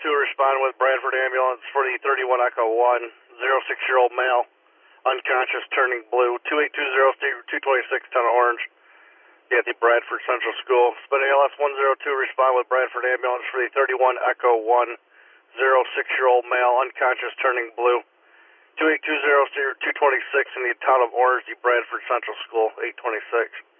respond with Bradford ambulance for the 31 Echo 1, 06-year-old male, unconscious, turning blue, 2820 226, ton of orange, at the Bradford Central School. Spin ALS 102, respond with Bradford ambulance for the 31 Echo 1, 06-year-old male, unconscious, turning blue, 2820 226 in the town of Orange, the Bradford Central School, 826.